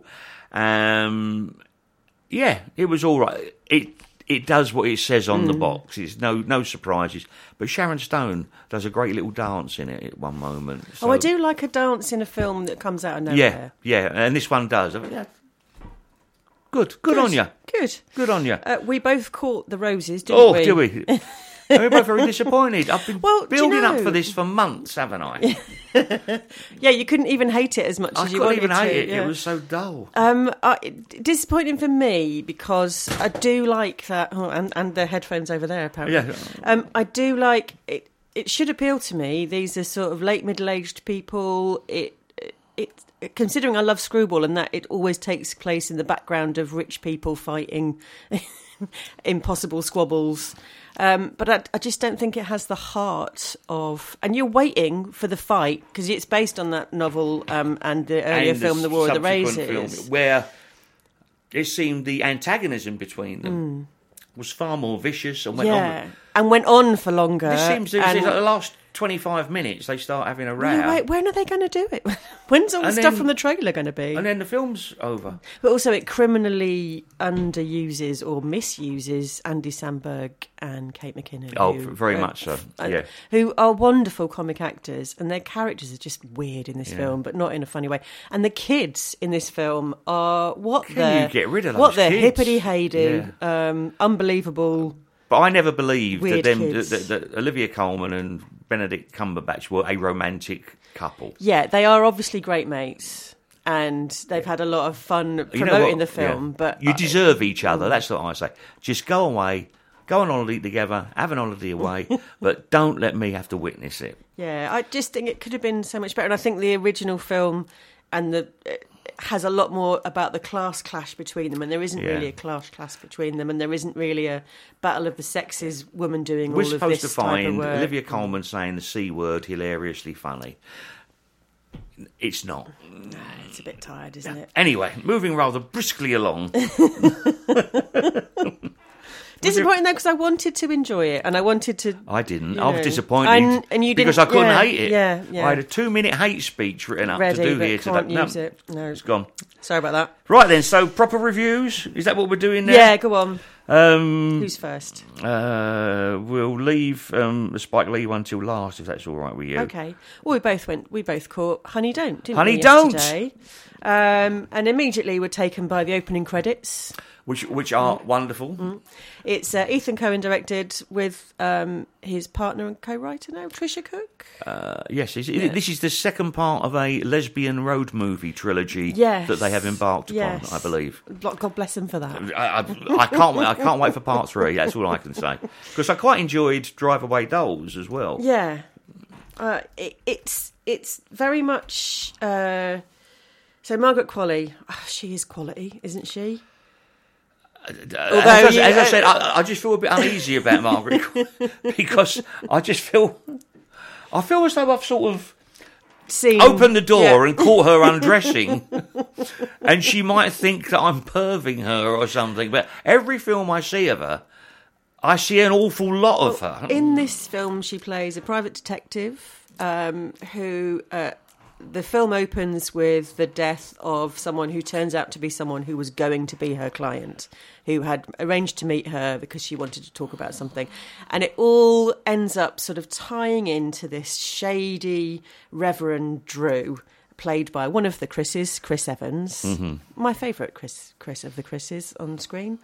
Um, yeah, it was all right. It it does what it says on mm. the box. It's no no surprises. But Sharon Stone does a great little dance in it at one moment. So, oh, I do like a dance in a film that comes out of nowhere. Yeah, yeah, and this one does. I mean, yeah. Good, good, good on you. Good. Good on you. Uh, we both caught the roses, didn't oh, we? Oh, do we? We're both very disappointed. I've been well, building you know, up for this for months, haven't I? Yeah, you couldn't even hate it as much I as you wanted to. I couldn't even hate it. Yeah. It was so dull. Um, uh, disappointing for me because I do like that, oh, and, and the headphones over there, apparently. Yeah. Um, I do like it. It should appeal to me. These are sort of late middle-aged people. It, it, it considering I love Screwball and that it always takes place in the background of rich people fighting impossible squabbles. Um, but I, I just don't think it has the heart of... And you're waiting for the fight, because it's based on that novel um, and the earlier and film, The War of the Razors. Film, where it seemed the antagonism between them mm. was far more vicious and went yeah. on... and went on for longer. This seems to and... like the last twenty-five minutes they start having a row. No, wait, when are they going to do it? When's all the and stuff then, from the trailer going to be? And then the film's over. But also it criminally underuses or misuses Andy Samberg and Kate McKinnon. Oh, who, very uh, much so, yeah. Who are wonderful comic actors, and their characters are just weird in this yeah. film, but not in a funny way. And the kids in this film are what Can they're... you get rid of those What they're kids? hippity-haydy, yeah. um, unbelievable... But I never believed that, them, kids. that, that, that Olivia Colman and Benedict Cumberbatch were a romantic couple. Yeah, they are obviously great mates, and they've had a lot of fun promoting you know the film. Yeah. But you I, deserve each other. That's what I say. Just go away, go on holiday together, have an holiday away, but don't let me have to witness it. Yeah, I just think it could have been so much better. And I think the original film and the has a lot more about the class clash between them, and there isn't yeah. really a class clash between them, and there isn't really a battle of the sexes, woman doing We're all of supposed this to find type of work. Olivia Colman saying the C word hilariously funny. It's not. Nah, it's a bit tired, isn't it? Anyway, moving rather briskly along. Disappointing though, because I wanted to enjoy it, and I wanted to. I didn't. You I know, was disappointed, and, and you didn't, because I couldn't yeah, hate it. Yeah, yeah. I had a two-minute hate speech written up Ready, to do but here can't today. use no, it. No, it's gone. Sorry about that. Right then, so proper reviews. Is that what we're doing now? Yeah, go on. Um, Who's first? Uh, we'll leave um, the Spike Lee one till last, if that's all right with you. Okay. Well, we both went. We both caught Honey Don't, didn't Honey we? Don't. Yesterday? Um, and immediately were taken by the opening credits, which which are mm. wonderful. Mm. It's uh, Ethan Coen directed with um, his partner and co-writer now, Trisha Cook. Uh, yes, yeah. this is the second part of a lesbian road movie trilogy yes. that they have embarked yes. upon, I believe. God bless them for that. I, I, I can't wait. I can't wait for part three. That's all I can say. Because I quite enjoyed Drive Away Dolls as well. Yeah, uh, it, it's it's very much. Uh, so Margaret Qualley, oh, she is quality, isn't she? Although, as, I, as I said, I, I just feel a bit uneasy about Margaret because I just feel I feel as though I've sort of Seen, opened the door yeah. and caught her undressing, and she might think that I'm perving her or something. But every film I see of her, I see an awful lot of her. In this film, she plays a private detective um, who... Uh, the film opens with the death of someone who turns out to be someone who was going to be her client, who had arranged to meet her because she wanted to talk about something. And it all ends up sort of tying into this shady Reverend Drew, played by one of the Chris's, Chris Evans. Mm-hmm. My favourite Chris Chris of the Chris's on screen.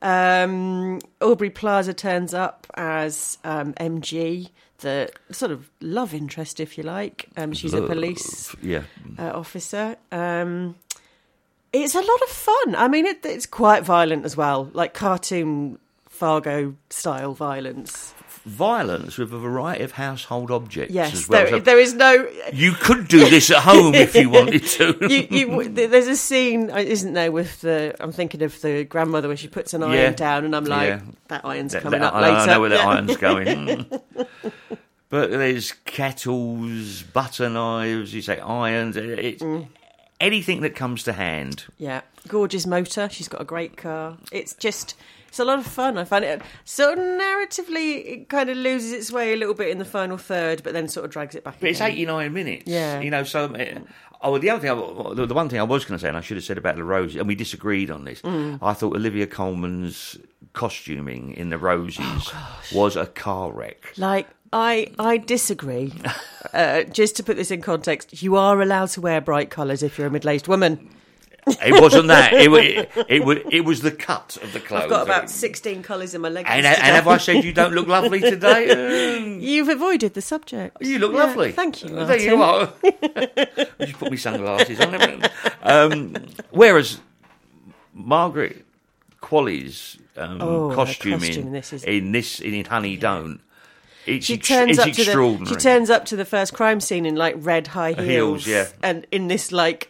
Um, Aubrey Plaza turns up as um, M G, the sort of love interest, if you like. Um, she's a police yeah. uh, officer. Um, it's a lot of fun. I mean, it, it's quite violent as well, like cartoon Fargo-style violence. Violence with a variety of household objects Yes, as well. there, So there is no... you could do this at home if you wanted to. you, you, there's a scene, isn't there, with the... I'm thinking of the grandmother where she puts an iron Yeah. down, and I'm like, Yeah. that iron's That- coming that- up I, later. I know where that Yeah. iron's going. Mm. But there's kettles, butter knives, you say irons, it's Mm. anything that comes to hand. Yeah, gorgeous motor. She's got a great car. It's just, it's a lot of fun. I find it sort of narratively, it kind of loses its way a little bit in the final third, but then sort of drags it back. But it's again. eighty-nine minutes. Yeah. You know, so... uh, Oh, the other thing, I, the the one thing I was going to say, and I should have said about the Roses, and we disagreed on this, Mm. I thought Olivia Colman's costuming in the Roses Oh, was a car wreck. Like, I I disagree. uh, just to put this in context, you are allowed to wear bright colours if you're a middle-aged woman. It wasn't that. It, wa- it, it, was, it was the cut of the clothes. I've got about sixteen colours in my leggings. And, and today. have I said you don't look lovely today? Um, You've avoided the subject. you look Yeah, lovely. Thank you, There you Martin. are. I just put my sunglasses on. Um, whereas Margaret Qualley's um, Oh, her costuming costume in this is- in this in Honey Don't, it's, She ex- turns it's up to the extraordinary. she turns up to the first crime scene in like red high heels, Heels, yeah. and in this like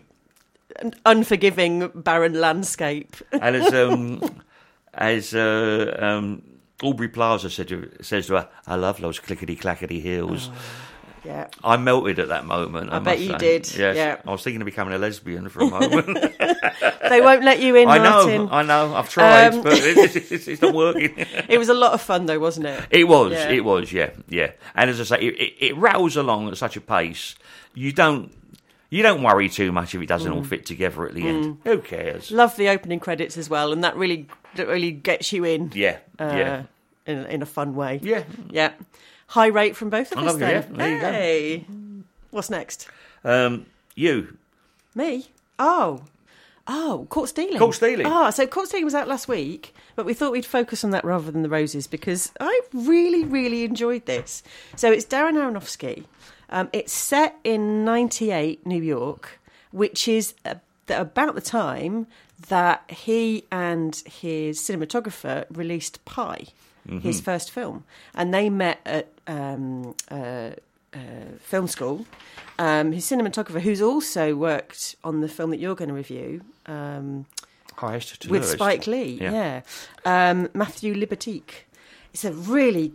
unforgiving barren landscape. And as um, as uh, um, Aubrey Plaza said to, says to her, "I love those clickety clackety heels." Yeah, I melted at that moment. I, I bet must you say. did, Yes. yeah. I was thinking of becoming a lesbian for a moment. they won't let you in, I Martin. know, I know. I've tried, Um, but it's, it's, it's not working. It was a lot of fun, though, wasn't it? It was, Yeah. it was, yeah, yeah. And as I say, it, it, it rattles along at such a pace. You don't, you don't worry too much if it doesn't all fit together at the end. Who cares? Love the opening credits as well, and that really that really gets you in. Yeah, uh, yeah. in in a fun way. Yeah. yeah. High rate from both of I us. love it, Then. yeah. There you go. Hey, what's next? Um, you, Me? Oh. Oh, Caught Stealing. Caught Stealing. Ah, so Caught Stealing was out last week, but we thought we'd focus on that rather than the Roses because I really, really enjoyed this. So it's Darren Aronofsky. Um, it's set in ninety-eight New York, which is uh, about the time that he and his cinematographer released Pi, Mm-hmm. his first film. And they met at um, uh, uh, film school. Um, his cinematographer, who's also worked on the film that you're going to review, um, highest to with lowest. Spike Lee, Yeah. yeah, Um, Matthew Libatique. It's a really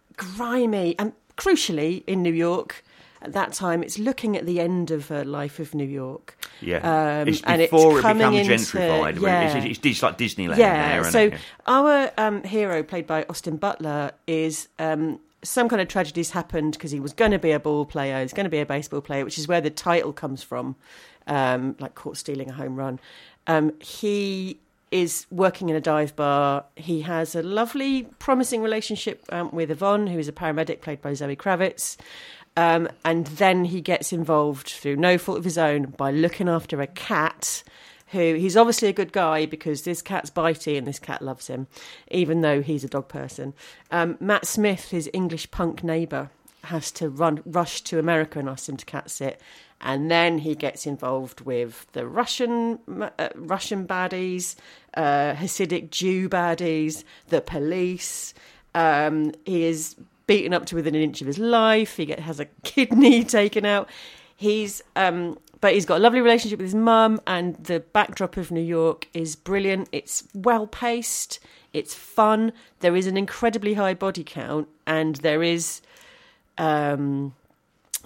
grimy and crucially in New York at that time. It's looking at the end of a life of New York. Yeah, Um, it's and it's before it coming becomes into- gentrified. yeah. It's, it's, it's like Disneyland Yeah, there, isn't so it? our um, hero, played by Austin Butler, is um, some kind of tragedy's happened because he was going to be a ball player, he's going to be a baseball player, which is where the title comes from, um, like Caught Stealing a Home Run. Um, he is working in a dive bar. He has a lovely, promising relationship um, with Yvonne, who is a paramedic, played by Zoe Kravitz. Um, and then he gets involved through no fault of his own by looking after a cat who, he's obviously a good guy because this cat's bitey and this cat loves him, even though he's a dog person. Um, Matt Smith, his English punk neighbour, has to run rush to America and ask him to cat sit. And then he gets involved with the Russian uh, Russian baddies, uh, Hasidic Jew baddies, the police. Um, he is beaten up to within an inch of his life. He get, has a kidney taken out. He's, um, but he's got a lovely relationship with his mum, and the backdrop of New York is brilliant. It's well paced. It's fun. There is an incredibly high body count, and there is, um,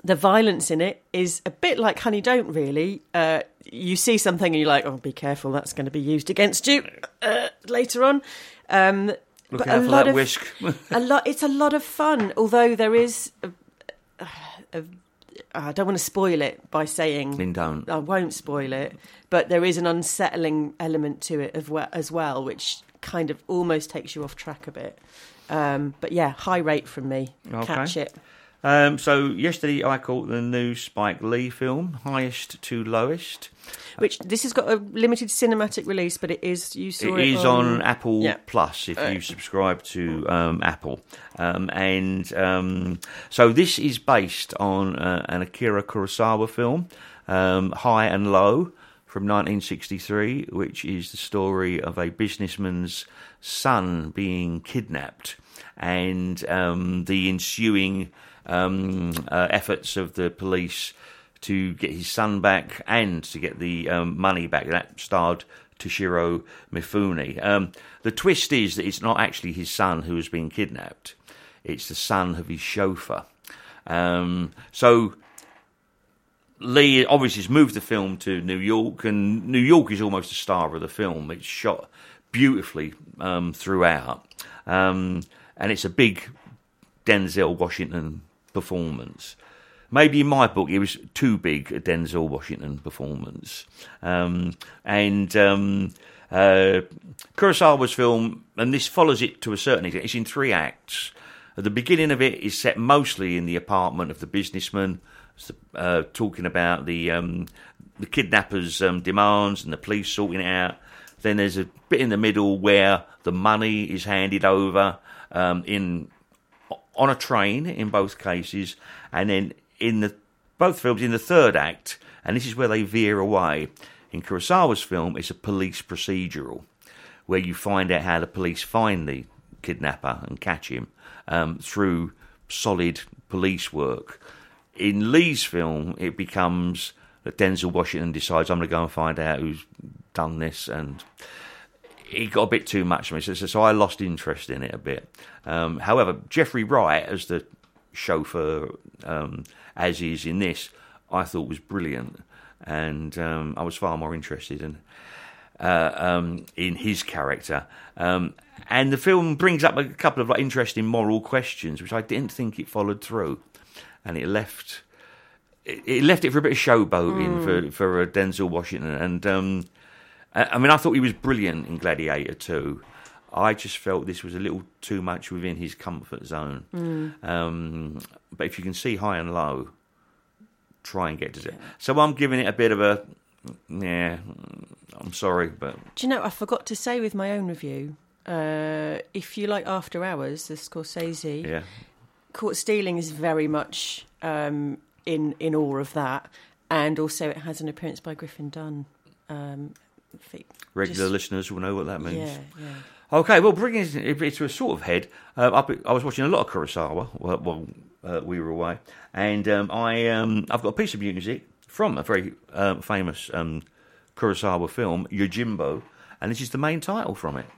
The violence in it is a bit like Honey Don't really. Uh, you see something and you're like, oh, be careful, that's going to be used against you uh, later on. Um, Look but out a for lot that of, whisk. a lot. It's a lot of fun, although there is. A, a, I don't want to spoil it by saying. Then don't. I won't spoil it, but there is an unsettling element to it as well, as well which kind of almost takes you off track a bit. Um, but yeah, high rate from me. Okay. Catch it. Um, so yesterday I caught the new Spike Lee film, Highest to Lowest. Which, this has got a limited cinematic release, but it is, you saw it, It is on, on Apple yeah. Plus if Uh, you subscribe to um, Apple. Um, and um, so this is based on uh, an Akira Kurosawa film, um, High and Low, from nineteen sixty-three, which is the story of a businessman's son being kidnapped and um, the ensuing um, uh, efforts of the police to get his son back and to get the um, money back. That starred Toshiro Mifune. Um, the twist is that it's not actually his son who has been kidnapped. It's the son of his chauffeur. Um, so Lee obviously has moved the film to New York, and New York is almost the star of the film. It's shot beautifully um, throughout. Um, and it's a big Denzel Washington performance. Maybe in my book, it was too big a Denzel Washington performance. Um, and um, uh, Kurosawa's film, and this follows it to a certain extent, it's in three acts. At the beginning of it is set mostly in the apartment of the businessman, uh, talking about the um, the kidnappers' um, demands and the police sorting it out. Then there's a bit in the middle where the money is handed over um, in on a train in both cases, and then in the both films in the third act, and this is where they veer away. In Kurosawa's film, it's a police procedural where you find out how the police find the kidnapper and catch him um, through solid police work. In Lee's film, it becomes that Denzel Washington decides, I'm going to go and find out who's done this, and it got a bit too much for me, so, so I lost interest in it a bit. Um, however, Jeffrey Wright as the chauffeur, um, as is in this, I thought was brilliant, and um, I was far more interested in uh, um, in his character. Um, and the film brings up a couple of like, interesting moral questions, which I didn't think it followed through, and it left it, it left it for a bit of showboating mm. for for uh, Denzel Washington. And um, I, I mean, I thought he was brilliant in Gladiator two. I just felt this was a little too much within his comfort zone. Mm. Um, but if you can see High and Low, try and get to it. Yeah. So I'm giving it a bit of a, yeah, I'm sorry, but... Do you know, I forgot to say with my own review, uh, if you like After Hours, the Scorsese, yeah. Caught Stealing is very much um, in, in awe of that. And also it has an appearance by Griffin Dunn. Um, Regular just, listeners will know what that means. Yeah, yeah. Okay, well, bringing it to a sort of head, uh, up, I was watching a lot of Kurosawa while, while uh, we were away, and um, I, um, I've got a piece of music from a very uh, famous um, Kurosawa film, Yojimbo, and this is the main title from it.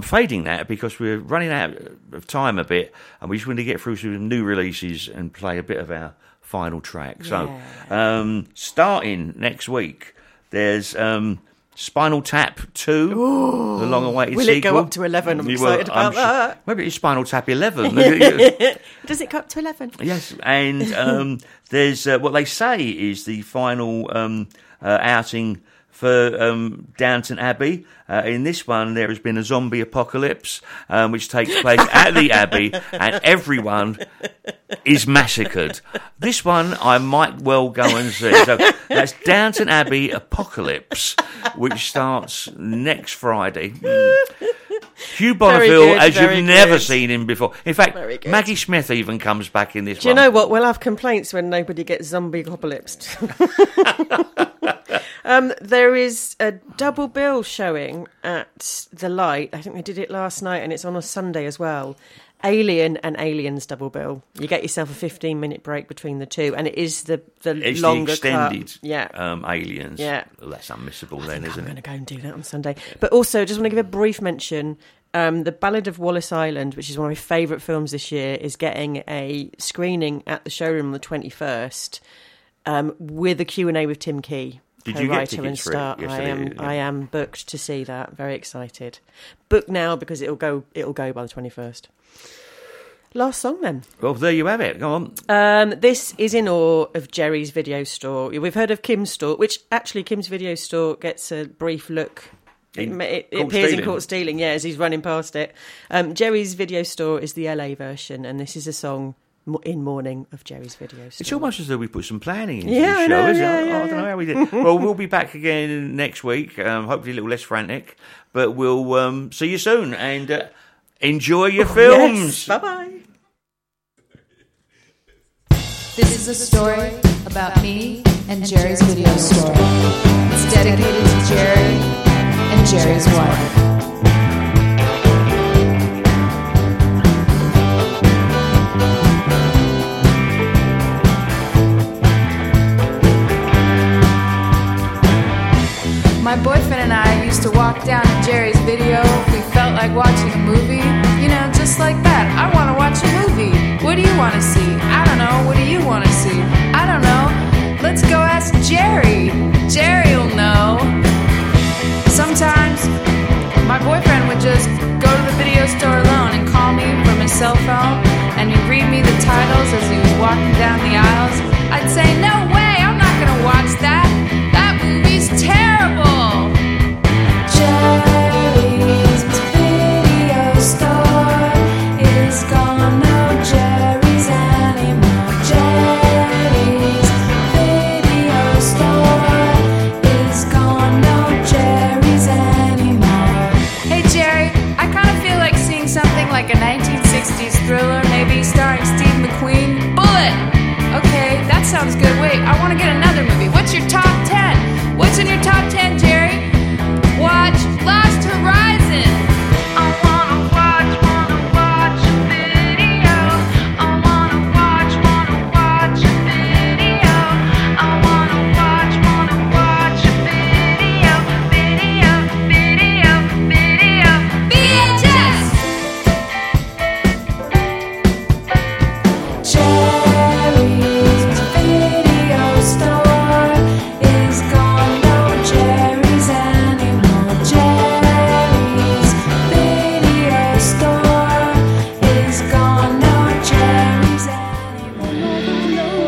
fading that because we're running out of time a bit, and we just want to get through some new releases and play a bit of our final track. Yeah. So, um, starting next week, there's um, Spinal Tap two, Ooh. the long-awaited Will sequel. it go up to eleven? I'm Well, excited about I'm sure- that. Maybe it's Spinal Tap eleven. Does it go up to eleven? Yes, and um, there's uh, what they say is the final um, uh, outing for um, Downton Abbey. Uh, in this one, there has been a zombie apocalypse, um, which takes place at the Abbey, and everyone is massacred. This one, I might well go and see. So that's Downton Abbey Apocalypse, which starts next Friday. Mm. Hugh Bonneville, good, as you've very never good. seen him before. In fact, Very good. Maggie Smith even comes back in this Do you one. know what? We'll have complaints when nobody gets zombie apocalypsed. um, there is a double bill showing at The Light. I think they did it last night, and it's on a Sunday as well. Alien and Aliens double bill. You get yourself a fifteen minute break between the two, and it is the the It's longer the extended cut. Yeah. um, Aliens. Yeah. Well, that's unmissable then, I'm isn't going to it? go and do that on Sunday. But also, just want to give a brief mention. Um, the Ballad of Wallace Island, which is one of my favourite films this year, is getting a screening at the showroom on the twenty-first um, with a Q and A with Tim Key, Did you get co-writer and tickets for it star. I yesterday? am, Yeah. I am booked to see that. Very excited. Book now because it'll go. It'll go by the twenty-first. Last song then. Well, there you have it. Go on. Um, this is in awe of Jerry's Video Store. We've heard of Kim's Store, which actually Kim's Video Store gets a brief look. It, In it, it Caught appears Stealing. in Caught Stealing, yeah, as he's running past it. Um, Jerry's Video Store is the L A version, and this is a song mo- in mourning of Jerry's Video Store. It's almost as though we put some planning into Yeah, the I show, know, isn't yeah, it? yeah, Oh, I don't yeah. know how we did. Well, we'll be back again next week, um, hopefully a little less frantic, but we'll um, see you soon, and uh, enjoy your films. Yes, bye-bye. This is a story about me and Jerry's Video Store. It's dedicated to Jerry and Jerry's wife. My boyfriend and I used to walk down to Jerry's Video if we felt like watching a movie. You know, just like that. I want to watch a movie. What do you want to see? I don't know. What do you want to see? I don't know. Let's go ask Jerry. Jerry'll know. Sometimes my boyfriend would just go to the video store alone and call me from his cell phone, and he'd read me the titles as he was walking down the aisles. I'd say, no way, I'm not going to watch that. That movie's terrible. Jerry's video store is gone. No Jerry's anymore. Jerry's video store is gone. No Jerry's anymore. Hey Jerry, I kind of feel like seeing something like a nineteen sixties thriller, maybe starring Steve McQueen. Bullet! Okay, that sounds good. Wait, I want to get another movie. What's your top ten? What's in your top ten, Jerry?